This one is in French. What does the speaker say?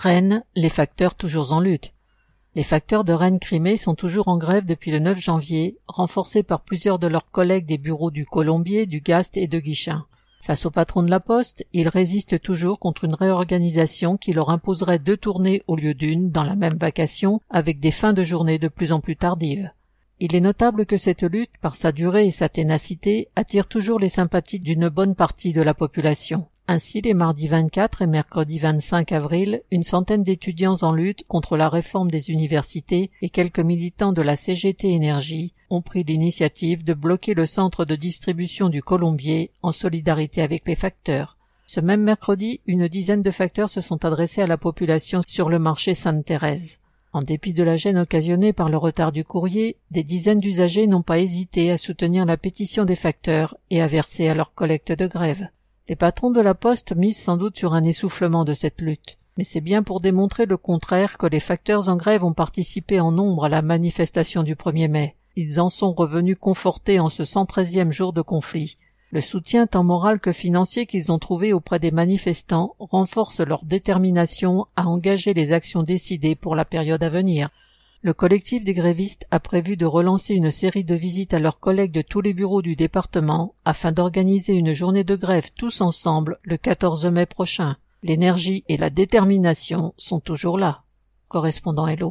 Rennes, les facteurs toujours en lutte. Les facteurs de Rennes-Crimée sont toujours en grève depuis le 9 janvier, renforcés par plusieurs de leurs collègues des bureaux du Colombier, du Gast et de Guichen. Face au patron de la Poste, ils résistent toujours contre une réorganisation qui leur imposerait 2 tournées au lieu d'une dans la même vacation, avec des fins de journée de plus en plus tardives. Il est notable que cette lutte, par sa durée et sa ténacité, attire toujours les sympathies d'une bonne partie de la population. Ainsi, les mardis 24 et mercredi 25 avril, une centaine d'étudiants en lutte contre la réforme des universités et quelques militants de la CGT Énergie ont pris l'initiative de bloquer le centre de distribution du Colombier en solidarité avec les facteurs. Ce même mercredi, une dizaine de facteurs se sont adressés à la population sur le marché Sainte-Thérèse. En dépit de la gêne occasionnée par le retard du courrier, des dizaines d'usagers n'ont pas hésité à soutenir la pétition des facteurs et à verser à leur collecte de grève. Les patrons de la Poste misent sans doute sur un essoufflement de cette lutte, mais c'est bien pour démontrer le contraire que les facteurs en grève ont participé en nombre à la manifestation du 1er mai. Ils en sont revenus confortés en ce 113e jour de conflit. Le soutien tant moral que financier qu'ils ont trouvé auprès des manifestants renforce leur détermination à engager les actions décidées pour la période à venir. Le collectif des grévistes a prévu de relancer une série de visites à leurs collègues de tous les bureaux du département afin d'organiser une journée de grève tous ensemble le 14 mai prochain. L'énergie et la détermination sont toujours là. Correspondant Hello.